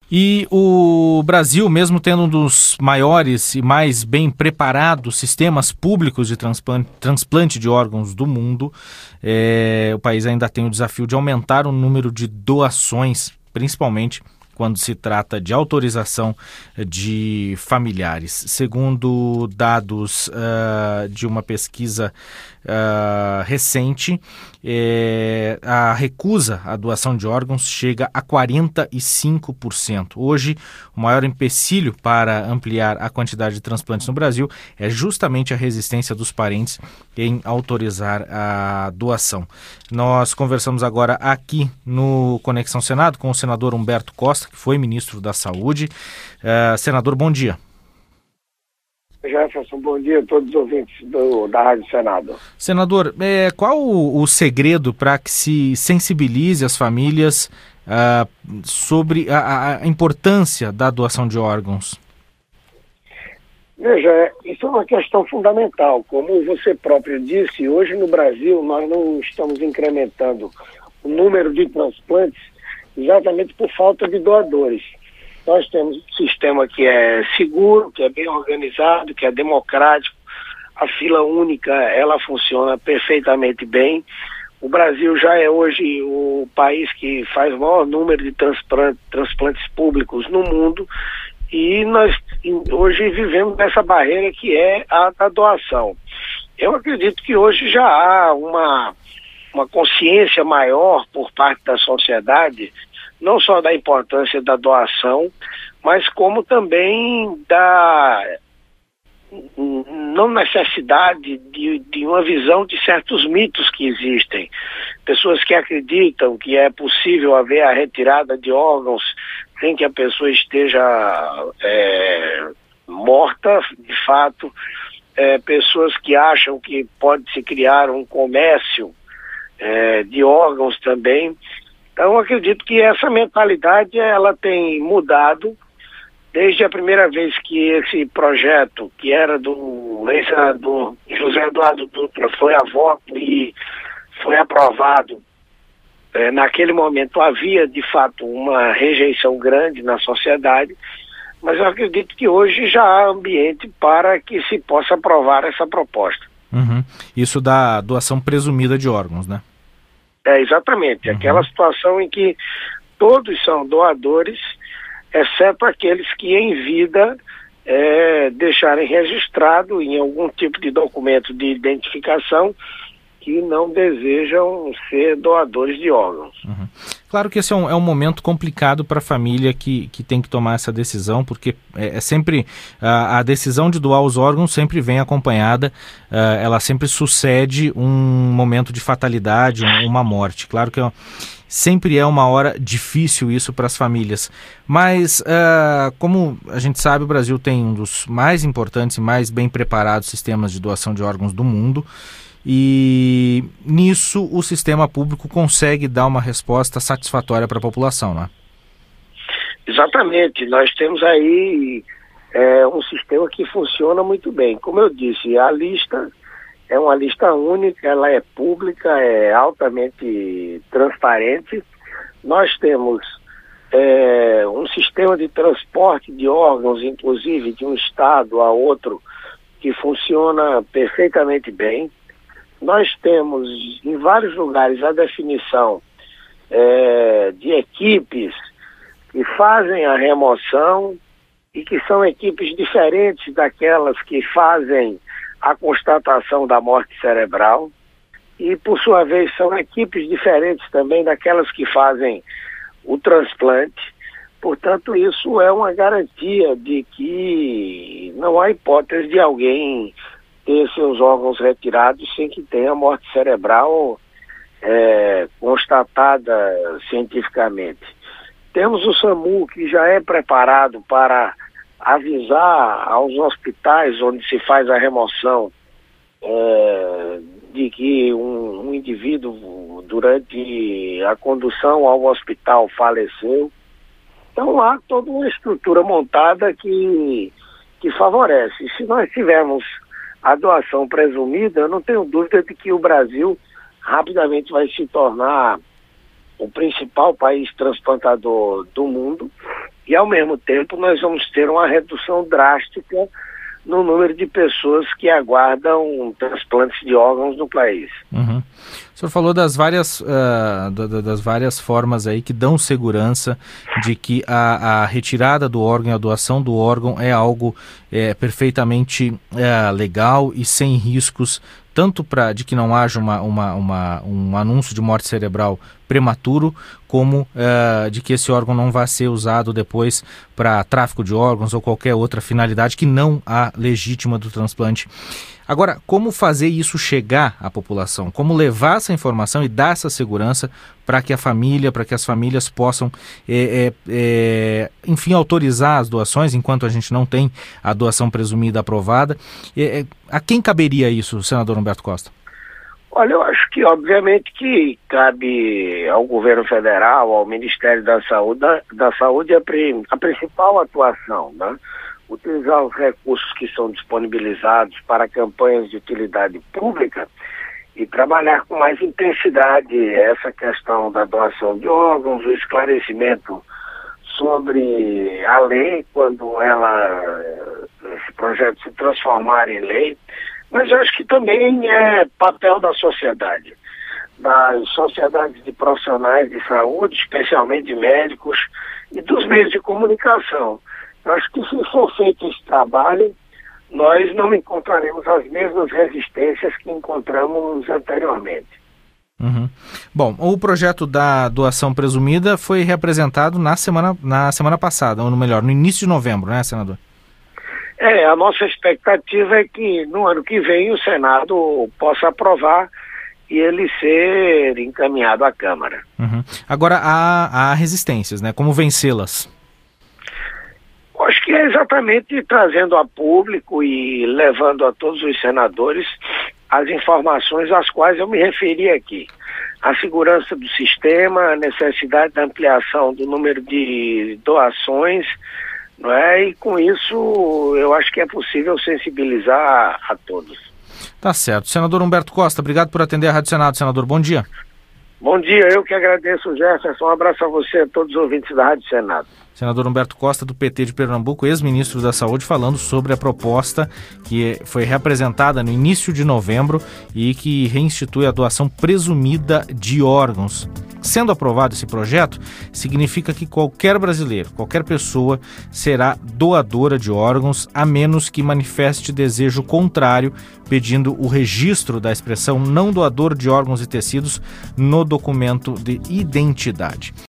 E o Brasil, mesmo tendo um dos maiores e mais bem preparados sistemas públicos de transplante de órgãos do mundo, o país ainda tem o desafio de aumentar o número de doações, principalmente quando se trata de autorização de familiares. Segundo dados de uma pesquisa recente, a recusa à doação de órgãos chega a 45%. Hoje, o maior empecilho para ampliar a quantidade de transplantes no Brasil é justamente a resistência dos parentes em autorizar a doação. Nós conversamos agora aqui no Conexão Senado com o senador Humberto Costa, que foi ministro da Saúde. Senador, bom dia. Jefferson, bom dia a todos os ouvintes da Rádio Senado. Senador, qual o segredo para que se sensibilize as famílias sobre a importância da doação de órgãos? Veja, isso é uma questão fundamental. Como você próprio disse, hoje no Brasil nós não estamos incrementando o número de transplantes exatamente por falta de doadores. Nós temos um sistema que é seguro, que é bem organizado, que é democrático. A fila única, ela funciona perfeitamente bem. O Brasil já é hoje o país que faz o maior número de transplantes públicos no mundo. E nós hoje vivemos nessa barreira que é a da doação. Eu acredito que hoje já há uma consciência maior por parte da sociedade, não só da importância da doação, mas como também da não necessidade de uma visão de certos mitos que existem. Pessoas que acreditam que é possível haver a retirada de órgãos sem que a pessoa esteja morta, de fato. Pessoas que acham que pode-se criar um comércio de órgãos também. Então, acredito que essa mentalidade ela tem mudado desde a primeira vez que esse projeto, que era do ex-senador José Eduardo Dutra, foi a voto e foi aprovado. Naquele momento havia, de fato, uma rejeição grande na sociedade, mas eu acredito que hoje já há ambiente para que se possa aprovar essa proposta. Uhum. Isso da doação presumida de órgãos, né? Exatamente. Aquela situação em que todos são doadores, exceto aqueles que em vida deixarem registrado em algum tipo de documento de identificação que não desejam ser doadores de órgãos. Uhum. Claro que esse é um momento complicado para a família que tem que tomar essa decisão, porque sempre a decisão de doar os órgãos sempre vem acompanhada, ela sempre sucede um momento de fatalidade, uma morte. Claro que sempre é uma hora difícil isso para as famílias, mas como a gente sabe, o Brasil tem um dos mais importantes e mais bem preparados sistemas de doação de órgãos do mundo, e nisso o sistema público consegue dar uma resposta satisfatória para a população, não é? Exatamente, nós temos aí um sistema que funciona muito bem. Como eu disse, a lista é uma lista única, ela é pública, é altamente transparente. Nós temos um sistema de transporte de órgãos, inclusive de um estado a outro, que funciona perfeitamente bem. Nós temos em vários lugares a definição de equipes que fazem a remoção e que são equipes diferentes daquelas que fazem a constatação da morte cerebral e, por sua vez, são equipes diferentes também daquelas que fazem o transplante. Portanto, isso é uma garantia de que não há hipótese de alguém ter seus órgãos retirados sem que tenha morte cerebral constatada cientificamente. Temos o SAMU, que já é preparado para avisar aos hospitais onde se faz a remoção de que um indivíduo, durante a condução ao hospital, faleceu. Então há toda uma estrutura montada que favorece. Se nós tivermos a doação presumida, eu não tenho dúvida de que o Brasil rapidamente vai se tornar o principal país transplantador do mundo e ao mesmo tempo nós vamos ter uma redução drástica no número de pessoas que aguardam transplantes de órgãos no país. Uhum. O senhor falou das várias formas aí que dão segurança de que a retirada do órgão e a doação do órgão é algo perfeitamente legal e sem riscos, tanto de que não haja um anúncio de morte cerebral prematuro, como de que esse órgão não vá ser usado depois para tráfico de órgãos ou qualquer outra finalidade que não a legítima do transplante. Agora, como fazer isso chegar à população? Como levar essa informação e dar essa segurança para que para que as famílias possam, enfim, autorizar as doações, enquanto a gente não tem a doação presumida aprovada? A quem caberia isso, senador Humberto Costa? Olha, eu acho que obviamente que cabe ao governo federal, ao Ministério da Saúde a principal atuação, né? Utilizar os recursos que são disponibilizados para campanhas de utilidade pública e trabalhar com mais intensidade essa questão da doação de órgãos, o esclarecimento sobre a lei, quando esse projeto se transformar em lei. Mas eu acho que também é papel da sociedade, das sociedades de profissionais de saúde, especialmente médicos, e dos meios de comunicação. Eu acho que se for feito esse trabalho, nós não encontraremos as mesmas resistências que encontramos anteriormente. Uhum. Bom, o projeto da doação presumida foi reapresentado na semana passada, ou melhor, no início de novembro, né, senador? A nossa expectativa é que no ano que vem o Senado possa aprovar e ele ser encaminhado à Câmara. Uhum. Agora, há resistências, né? Como vencê-las? Acho que é exatamente trazendo a público e levando a todos os senadores as informações às quais eu me referi aqui. A segurança do sistema, a necessidade da ampliação do número de doações, não é? E com isso eu acho que é possível sensibilizar a todos. Tá certo. Senador Humberto Costa, obrigado por atender a Rádio Senado. Senador, bom dia. Bom dia, eu que agradeço, Jefferson. Um abraço a você e a todos os ouvintes da Rádio Senado. Senador Humberto Costa, do PT de Pernambuco, ex-ministro da Saúde, falando sobre a proposta que foi reapresentada no início de novembro e que reinstitui a doação presumida de órgãos. Sendo aprovado esse projeto, significa que qualquer brasileiro, qualquer pessoa será doadora de órgãos, a menos que manifeste desejo contrário, pedindo o registro da expressão não doador de órgãos e tecidos no documento de identidade.